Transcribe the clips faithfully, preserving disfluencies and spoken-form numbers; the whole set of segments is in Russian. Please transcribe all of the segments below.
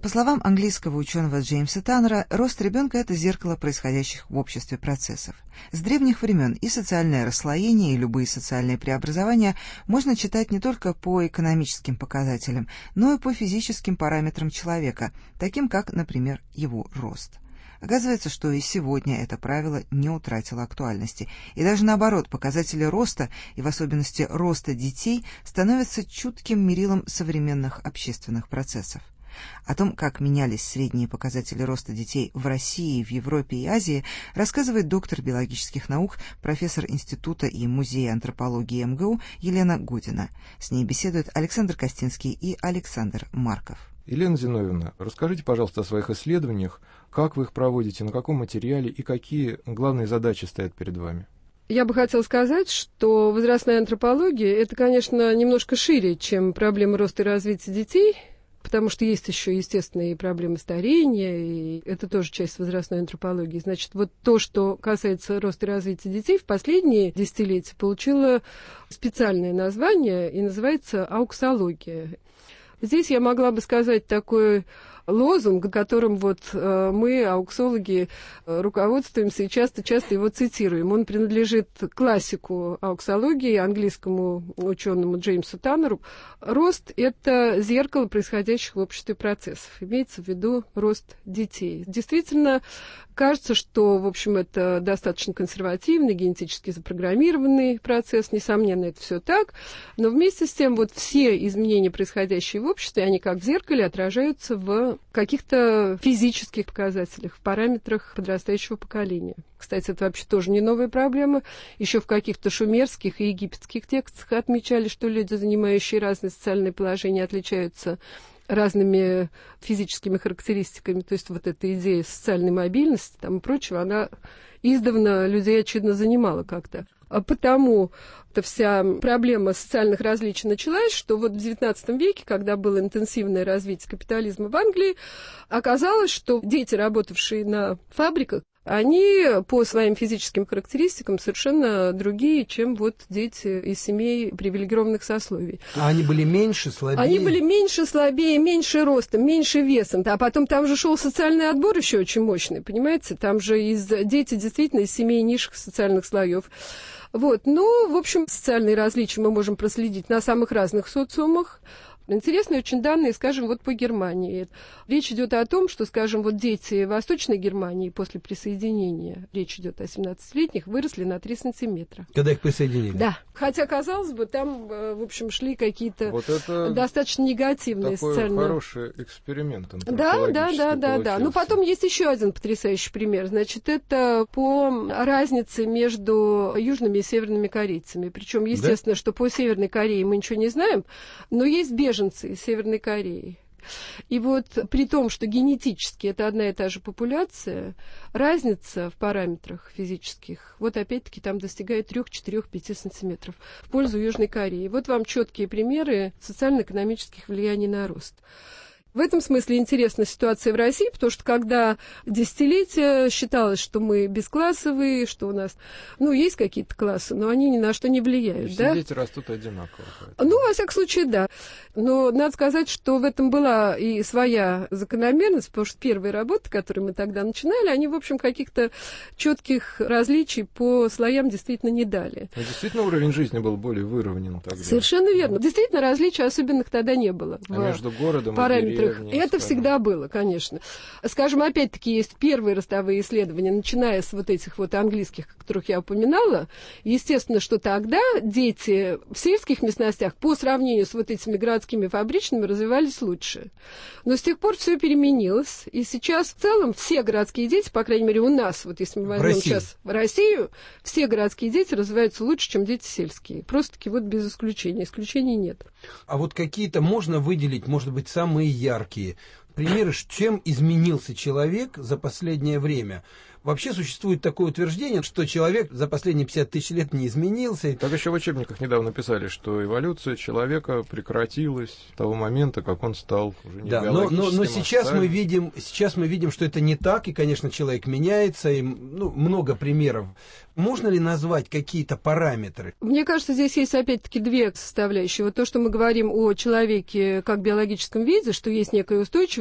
По словам английского ученого Джеймса Таннера, рост ребенка – это зеркало происходящих в обществе процессов. С древних времен и социальное расслоение, и любые социальные преобразования можно читать не только по экономическим показателям, но и по физическим параметрам человека, таким как, например, его рост. Оказывается, что и сегодня это правило не утратило актуальности, и даже наоборот, показатели роста, и в особенности роста детей, становятся чутким мерилом современных общественных процессов. О том, как менялись средние показатели роста детей в России, в Европе и Азии, рассказывает доктор биологических наук, профессор Института и Музея антропологии эм гэ у Елена Година. С ней беседуют Александр Костинский и Александр Марков. Елена Зиновьевна, расскажите, пожалуйста, о своих исследованиях, как вы их проводите, на каком материале и какие главные задачи стоят перед вами. Я бы хотела сказать, что возрастная антропология – это, конечно, немножко шире, чем проблемы роста и развития детей, потому что есть еще естественные проблемы старения, и это тоже часть возрастной антропологии. Значит, вот то, что касается роста и развития детей, в последние десятилетия получило специальное название и называется ауксология. Здесь я могла бы сказать такой лозунг, которым вот э, мы, ауксологи, э, руководствуемся и часто-часто его цитируем. Он принадлежит классику ауксологии, английскому ученому Джеймсу Таннеру. Рост – это зеркало происходящих в обществе процессов. Имеется в виду рост детей. Действительно, кажется, что, в общем, это достаточно консервативный, генетически запрограммированный процесс. Несомненно, это все так. Но вместе с тем, вот все изменения, происходящие в обществе, они как в зеркале отражаются в каких-то физических показателях, в параметрах подрастающего поколения. Кстати, это вообще тоже не новая проблема. Еще в каких-то шумерских и египетских текстах отмечали, что люди, занимающие разные социальные положения, отличаются разными физическими характеристиками. То есть вот эта идея социальной мобильности там, и прочего, она издавна людей, очевидно, занимала как-то. А потому эта вся проблема социальных различий началась, что вот в девятнадцатом веке, когда было интенсивное развитие капитализма в Англии, оказалось, что дети, работавшие на фабриках, они по своим физическим характеристикам совершенно другие, чем вот дети из семей привилегированных сословий. А они были меньше, слабее? Они были меньше, слабее, меньше ростом, меньше весом. А потом там же шел социальный отбор еще очень мощный, понимаете? Там же из, дети действительно из семей низших социальных слоев. Вот. Ну, в общем, социальные различия мы можем проследить на самых разных социумах. Интересные очень данные, скажем, вот по Германии. Речь идет о том, что, скажем, вот дети Восточной Германии после присоединения, речь идет о семнадцатилетних, выросли на три сантиметра. Когда их присоединили? Да. Хотя, казалось бы, там, в общем, шли какие-то вот достаточно негативные социальные... Такой хороший эксперимент. Да, да, да, да, да. Ну, потом есть еще один потрясающий пример. Значит, это по разнице между южными и северными корейцами. Причем, естественно, да? Что по Северной Корее мы ничего не знаем, но есть беженцы из Северной Кореи. И вот при том, что генетически это одна и та же популяция, разница в параметрах физических, вот опять-таки там достигает три, четыре, пять сантиметров в пользу Южной Кореи. Вот вам четкие примеры социально-экономических влияний на рост. В этом смысле интересна ситуация в России, потому что когда десятилетия считалось, что мы бесклассовые, что у нас, ну, есть какие-то классы, но они ни на что не влияют. Все да? дети растут одинаково. Поэтому. Ну, во всяком случае, да. Но надо сказать, что в этом была и своя закономерность, потому что первые работы, которые мы тогда начинали, они, в общем, каких-то четких различий по слоям действительно не дали. Но действительно уровень жизни был более выровнен тогда. Совершенно верно. Действительно, различий особенных тогда не было. А между городом параметрах. и деревней? Это всегда было, конечно. Скажем, опять-таки, есть первые ростовые исследования, начиная с вот этих вот английских, о которых я упоминала. Естественно, что тогда дети в сельских местностях по сравнению с вот этими городскими фабричными развивались лучше. Но с тех пор все переменилось. И сейчас в целом все городские дети, по крайней мере у нас, вот если мы возьмем сейчас в Россию, все городские дети развиваются лучше, чем дети сельские. Просто-таки вот без исключения. Исключений нет. А вот какие-то можно выделить, может быть, самые яркие примеры, чем изменился человек за последнее время? Вообще существует такое утверждение, что человек за последние пятьдесят тысяч лет не изменился. Так еще в учебниках недавно писали, что эволюция человека прекратилась с того момента, как он стал уже не да, но, но, но сейчас оставим. мы видим, сейчас мы видим, что это не так, и, конечно, человек меняется, и ну, много примеров. Можно ли назвать какие-то параметры? Мне кажется, здесь есть опять-таки две составляющие. Вот то, что мы говорим о человеке как биологическом виде, что есть некая устойчивость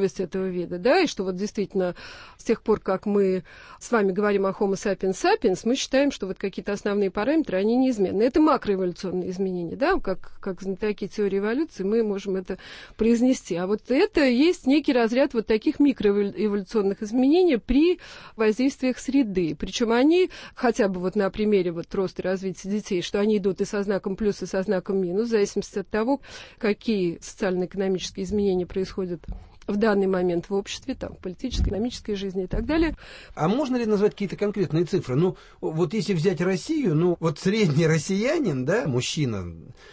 устойчивость этого вида, да, и что вот действительно с тех пор, как мы с вами говорим о Homo sapiens sapiens, мы считаем, что вот какие-то основные параметры, они неизменны. Это макроэволюционные изменения, да, как, как знатоки теории эволюции мы можем это произнести. А вот это есть некий разряд вот таких микроэволюционных изменений при воздействиях среды. Причем они, хотя бы вот на примере вот роста и развития детей, что они идут и со знаком плюс, и со знаком минус, в зависимости от того, какие социально-экономические изменения происходят в данный момент в обществе, там, в политической, экономической жизни и так далее. А можно ли назвать какие-то конкретные цифры? Ну, вот если взять Россию, ну, вот средний россиянин, да, мужчина,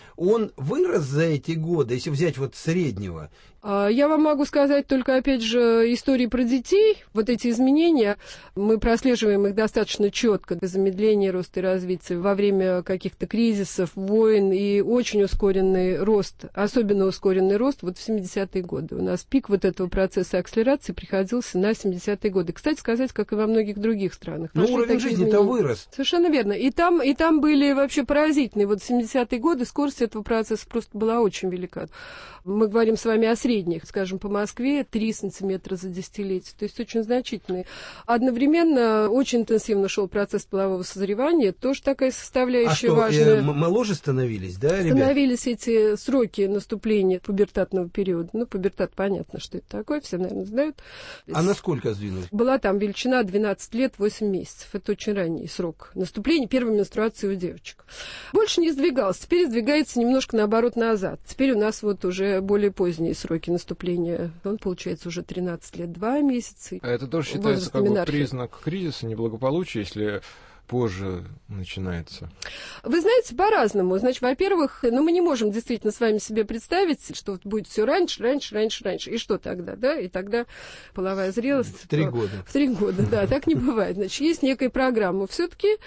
он вырос за эти годы, если взять вот среднего? Я вам могу сказать только, опять же, истории про детей. Вот эти изменения, мы прослеживаем их достаточно четко. Замедление роста и развития во время каких-то кризисов, войн и очень ускоренный рост, особенно ускоренный рост вот в семидесятые годы. У нас пик вот этого процесса акселерации приходился на семидесятые годы. Кстати сказать, как и во многих других странах. Но уровень жизни-то вырос. Совершенно верно. И там, и там были вообще поразительные. Вот в семидесятые годы скорость этого процесса просто была очень велика. Мы говорим с вами о средних, скажем, по Москве три сантиметра за десятилетие, то есть очень значительные. Одновременно очень интенсивно шел процесс полового созревания, тоже такая составляющая а что, важная. Э, моложе становились, да, ребят? Становились эти сроки наступления пубертатного периода. Ну, пубертат, понятно, что это такое, все, наверное, знают. А насколько сдвинулись? Была там величина двенадцать лет восемь месяцев. Это очень ранний срок наступления первой менструации у девочек. Больше не сдвигался. Теперь сдвигается немножко наоборот назад. Теперь у нас вот уже более поздние сроки наступления. Он, получается, уже тринадцать лет два месяца. А это тоже считается как бы признак кризиса, неблагополучия, если позже начинается? Вы знаете, по-разному. Значит, во-первых, ну, мы не можем действительно с вами себе представить, что вот будет все раньше, раньше, раньше, раньше. И что тогда, да? И тогда половая зрелость... В три года. В три года, да, так не бывает. Значит, есть некая программа все-таки,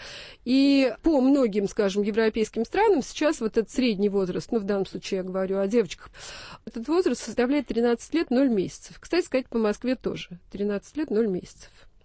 и по многим, скажем, европейским странам сейчас вот этот средний возраст, ну, в данном случае я говорю о девочках, этот возраст составляет тринадцать лет ноль месяцев. Кстати сказать, по Москве тоже. тринадцать лет ноль месяцев.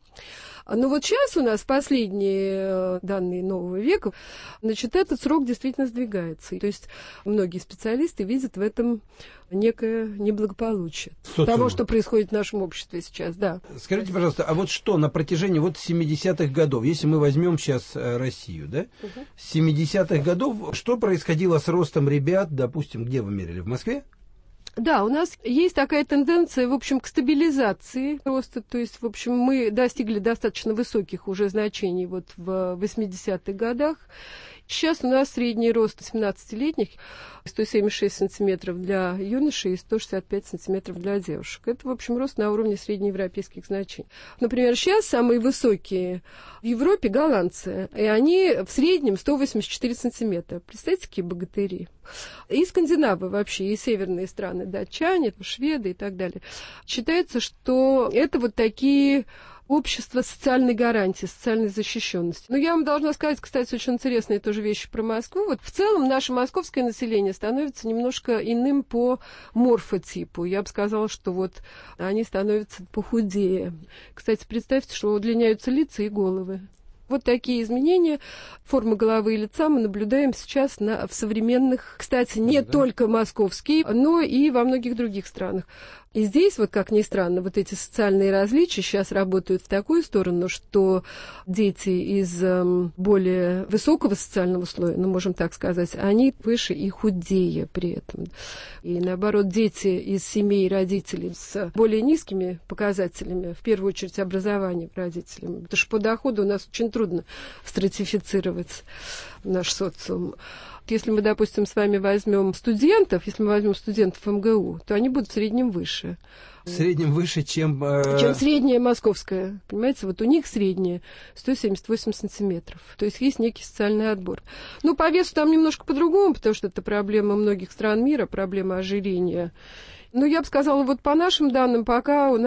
Но вот сейчас у нас последние данные нового века, значит, этот срок действительно сдвигается. То есть многие специалисты видят в этом некое неблагополучие Социум. Того, что происходит в нашем обществе сейчас, да. Скажите, пожалуйста, а вот что на протяжении вот семидесятых годов, если мы возьмем сейчас Россию, да, угу. с семидесятых годов, что происходило с ростом ребят, допустим, где вы мерили, в Москве? Да, у нас есть такая тенденция, в общем, к стабилизации роста. То есть, в общем, мы достигли достаточно высоких уже значений вот в восьмидесятых годах. Сейчас у нас средний рост семнадцатилетних сто семьдесят шесть сантиметров для юношей и сто шестьдесят пять сантиметров для девушек. Это, в общем, рост на уровне среднеевропейских значений. Например, сейчас самые высокие в Европе голландцы, и они в среднем сто восемьдесят четыре сантиметра. Представьте, какие богатыри. И скандинавы вообще, и северные страны, датчане, шведы и так далее. Считается, что это вот такие... общество социальной гарантии, социальной защищенности. Но я вам должна сказать, кстати, очень интересные тоже вещи про Москву. Вот в целом наше московское население становится немножко иным по морфотипу. Я бы сказала, что вот они становятся похудее. Кстати, представьте, что удлиняются лица и головы. Вот такие изменения формы головы и лица мы наблюдаем сейчас на, в современных, кстати, не да. только московские, но и во многих других странах. И здесь, вот как ни странно, вот эти социальные различия сейчас работают в такую сторону, что дети из э, более высокого социального слоя, ну, можем так сказать, они выше и худее при этом. И наоборот, дети из семей родителей с более низкими показателями, в первую очередь образование родителям, потому что по доходу у нас очень трудно стратифицировать наш социум. Если мы, допустим, с вами возьмем студентов, если мы возьмем студентов эм гэ у, то они будут в среднем выше. В среднем выше, чем... Э... Чем средняя московская. Понимаете, вот у них средняя сто семьдесят восемь сантиметров. То есть есть некий социальный отбор. Ну, по весу там немножко по-другому, потому что это проблема многих стран мира, проблема ожирения. Но я бы сказала, вот по нашим данным, пока у нас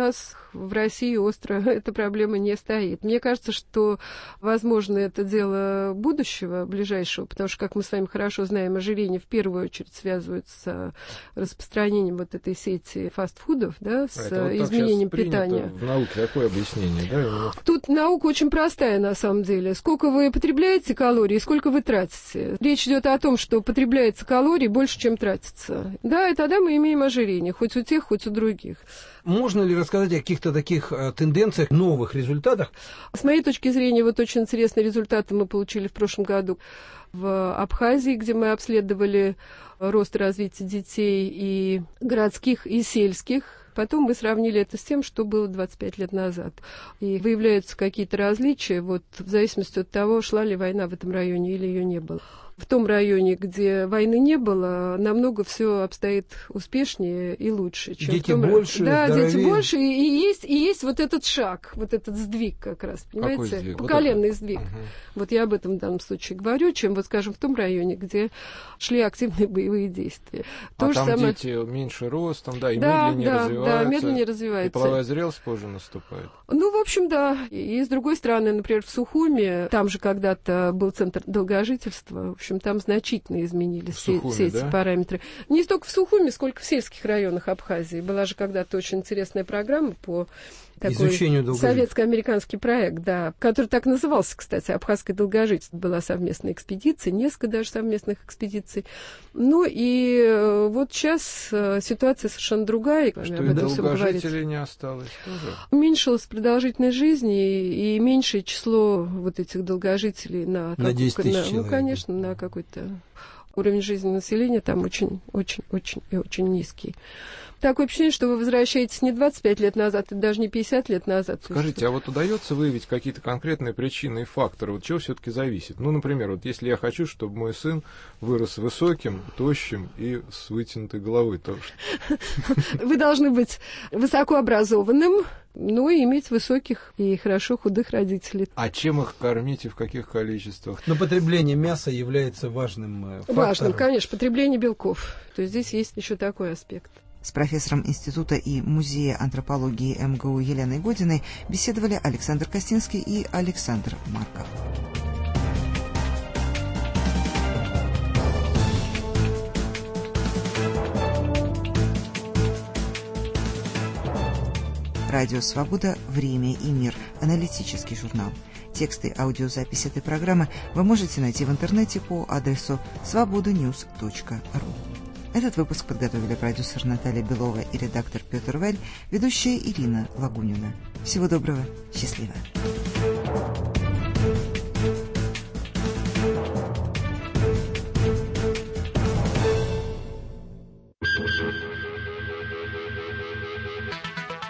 в России остро эта проблема не стоит. Мне кажется, что, возможно, это дело будущего, ближайшего, потому что, как мы с вами хорошо знаем, ожирение в первую очередь связывается с распространением вот этой сети фастфудов, да, с это вот изменением питания. В науке такое объяснение, да? Тут наука очень простая, на самом деле. Сколько вы потребляете калорий, сколько вы тратите. Речь идет о том, что потребляется калорий больше, чем тратится. Да, и тогда мы имеем ожирение, хоть у тех, хоть у других. Можно ли рассказать о каких-то таких э, тенденциях, новых результатах? С моей точки зрения, вот очень интересные результаты мы получили в прошлом году в Абхазии, где мы обследовали рост и развитие детей и городских, и сельских. Потом мы сравнили это с тем, что было двадцать пять лет назад. И выявляются какие-то различия, вот, в зависимости от того, шла ли война в этом районе или ее не было. В том районе, где войны не было, намного все обстоит успешнее и лучше. Чем дети в том... больше, Да, здоровее. дети больше, и, и, есть, и есть вот этот шаг, вот этот сдвиг как раз, понимаете? Сдвиг? Поколенный вот сдвиг. Угу. Вот я об этом в данном случае говорю, чем, вот, скажем, в том районе, где шли активные боевые действия. То а же там самое... дети меньше ростом, да, и да, медленнее да, развиваются. Да, медленнее развиваются. И половая зрелость позже наступает. Ну, в общем, да. И с другой стороны, например, в Сухуми, там же когда-то был центр долгожительства, в общем, там значительно изменились все, Сухуми, все эти да? параметры. Не столько в Сухуми, сколько в сельских районах Абхазии. Была же когда-то очень интересная программа по такой советско-американский проект, да, который так назывался, кстати, «Абхазское долгожительство». Была совместная экспедиция, несколько даже совместных экспедиций. Ну и вот сейчас ситуация совершенно другая. Что и долгожителей не осталось тоже? Уменьшилась продолжительность жизни и меньшее число вот этих долгожителей на, на десять тысяч на, человек. Ну, конечно, на какой-то уровень жизни населения там очень-очень-очень и очень низкий. Такое ощущение, что вы возвращаетесь не двадцать пять лет назад, и даже не пятьдесят лет назад. Скажите, а вот удается выявить какие-то конкретные причины и факторы? Вот чего все-таки зависит? Ну, например, вот если я хочу, чтобы мой сын вырос высоким, тощим и с вытянутой головой тоже. Вы должны быть высокообразованным, ну и иметь высоких и хорошо худых родителей. А чем их кормить и в каких количествах? Но потребление мяса является важным фактором. Важным, конечно, потребление белков. То есть здесь есть еще такой аспект. С профессором Института и Музея антропологии эм гэ у Еленой Годиной беседовали Александр Костинский и Александр Марков. Радио «Свобода. Время и мир». Аналитический журнал. Тексты и аудиозапись этой программы вы можете найти в интернете по адресу свобода ньюс точка ру. Этот выпуск подготовили продюсер Наталья Белова и редактор Петр Вэль, ведущая Ирина Лагунина. Всего доброго, счастливо.